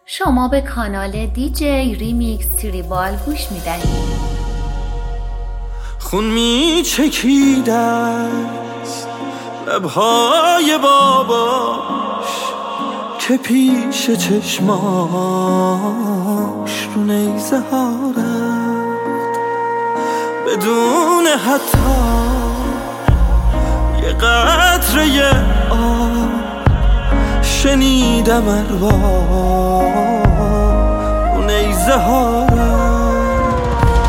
شما به کانال دیجی ریمیکس تریبال گوش میدهید. خون می چکیده است لبهای باباش که پیش چشماش رو نیزه ها رفت بدون حتی یه قطره آب. شنیدم ارواح رو نیزه ها رفت.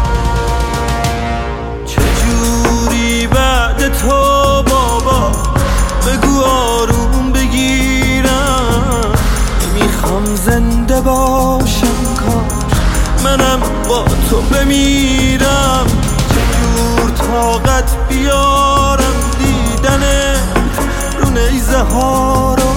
چجوری بعد تو بابا بگو آروم بگیرم. میخوام زنده باشم کاش منم با تو بمیرم. چجور طاقت بیارم دیدنت رو نیزه ها رو.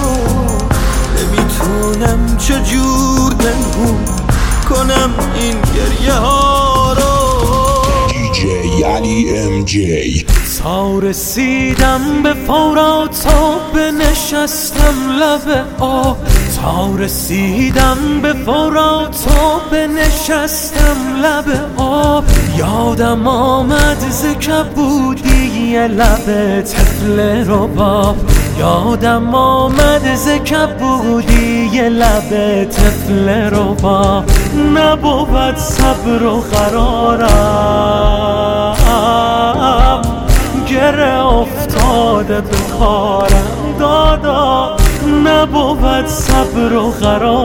نمیتونم چجور پنهون کنم این گریه ها رو. دیجی علی ام جی. تا رسیدم به فرات و بنشستم لب آب. تا رسیدم به فرات و بنشستم لب آب. یادم آمد ز کبودی لب طفل رباب. یادم آمد ز کبودی لب طفل رباب. نبود صبر و قرارم گره افتاده به کارم دادا. نبود صبر و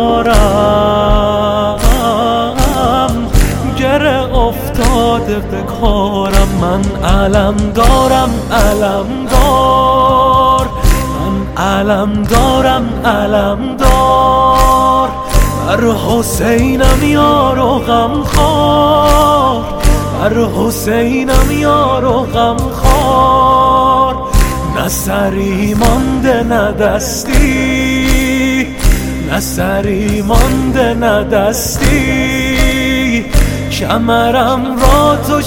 قرارم گره افتاده به کارم. من علم دارم علم دار. من علم دارم علم دار. بر حسینم یار و غمخوار. بر حسینم یار و غمخوار. نه سری مانده نه دستی. نه سری مانده نه دستی. کمرم را تو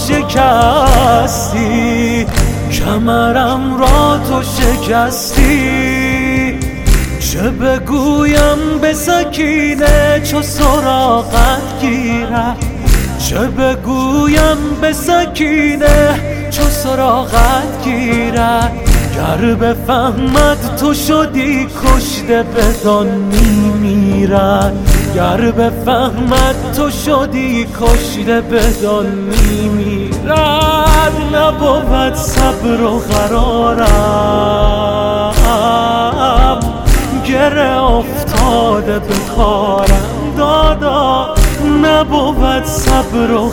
شکستی. کمرم را تو شکستی. چه بگویم به سکینه چو سراغت گیرد. چه بگویم به سکینه چو سراغت گیرد. گر بفهمد تو شدی کشته بدان میمیرد. گر بفهمد تو شدی کشته بدان میمیرد. نبود صبر و قرارم گره افتاده به کارم دادا. نبود صبر و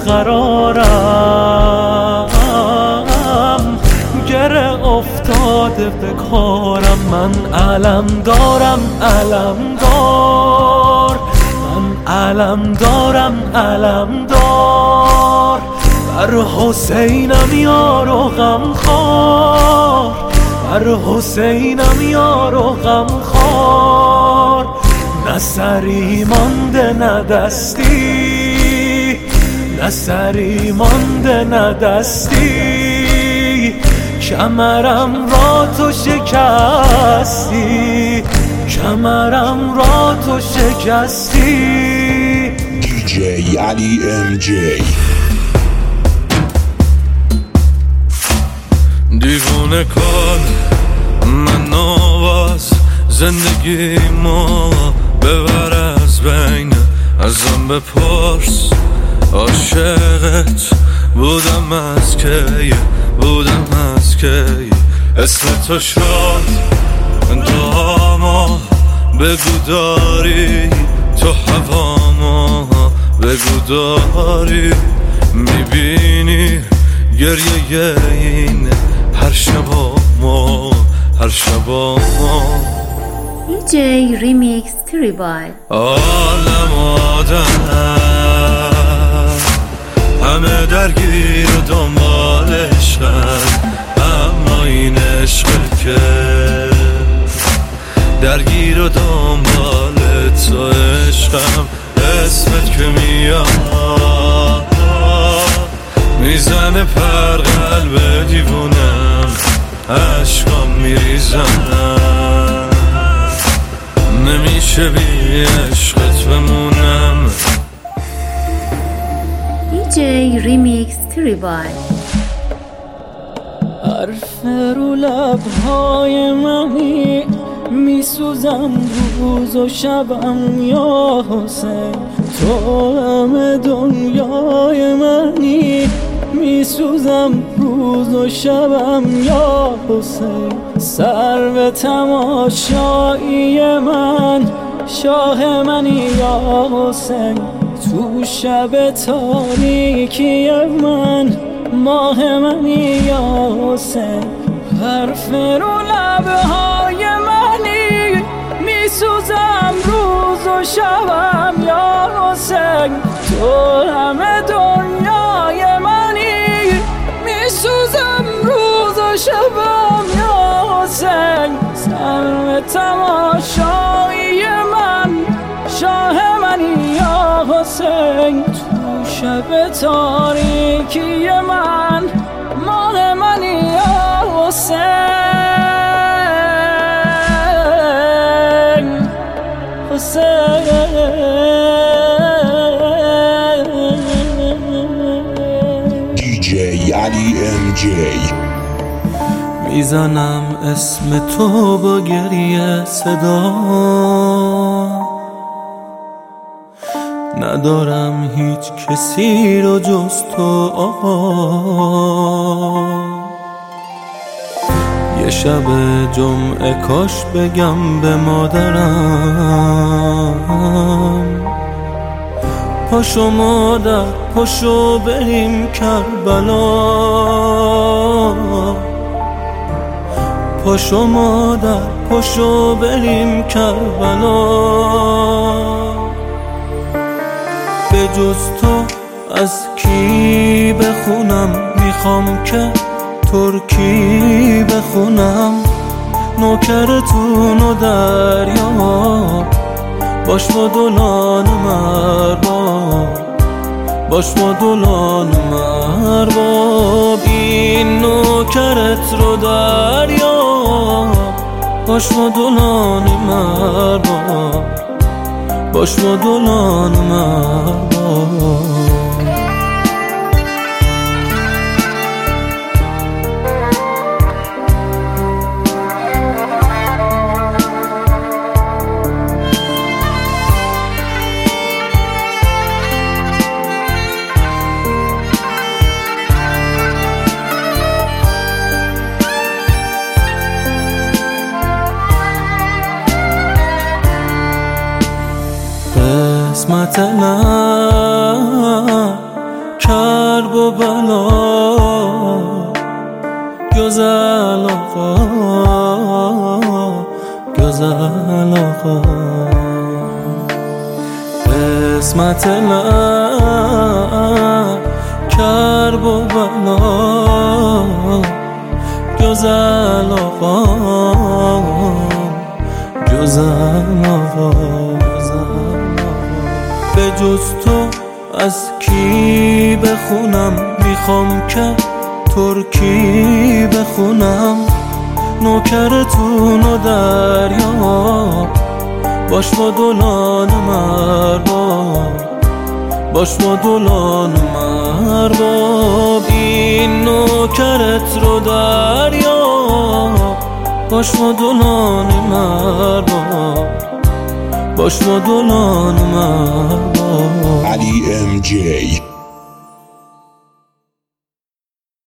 قرارم گره افتاده به کارم. من علم دارم علم دار. من علم دارم علم دار. بر حسینم یار و غمخوار. بر حسینم یار و غمخوار. نه سری مانده نه دستی. نه سری مانده نه دستی. کمرم را تو شکستی. کمرم را تو شکستی. دیجی علی ام جی. دیوونه کن من نواز زندگی ما ببر از بین. ازم بپرس عاشقت بودم از کی. بودم از کی. اسم تو شد داما بگو داری. تو هواما بگو داری. میبینی گریه این هر شبا ما هر شبا ما. دیجی ریمیکس تریبال. عالم آدم همه درگیر و دنبال عشقن. اما این عشق که درگیر و دنبال تو عشقم. اسمت که میاد میزنه پر قلب دیوونم. عشقام میریزم نمیشه بی عشقت بمونم. تریبال. حرف رو لبهای منی میسوزم روز و شبم یا حسین، تو همه دنیای منی میسوزم روز و شبم یا حسین. سر به تماشایی من شاه منی یا حسین، تو شب تاریکی من ماه منی یا حسین. حرف رو لبهای منی میسوزم روز و شبم یا حسین، تو همه دنیای منی میسوزم روز و شبم یا حسین. سر تماشایی من شاه منی یا حسین، تو شب تاریکی من ماه منی یا حسین. DJ علی MJ. میزنم اسم تو با گریه صدا، ندارم هیچ کسی رو جز تو آقا. یه شب جمعه کاش بگم به مادرم، پاشو مادر پاشو بریم کربلا، پاشو مادر پاشو بریم کربلا. به جز تو از کی بخونم، میخوام که ترکی بخونم. نوکرتون و دریا باش مدلان مرباب، باش مدلان مرباب. این نوکرت رو دریا باش مدلان مرباب، باش مدلان مرباب. قسمت من کرب و بلا گزل آقا، گزل آقا. قسمت من کرب و بلا گزل آقا، گزل آقا. به جز تو از کی بخونم، میخوام که ترکی بخونم. نوکرتون و دریا باش مدلان مرباب، باش مدلان مرباب. این نوکرت رو دریا باش مدلان مرباب، باش مدلان مرباب. علی MJ.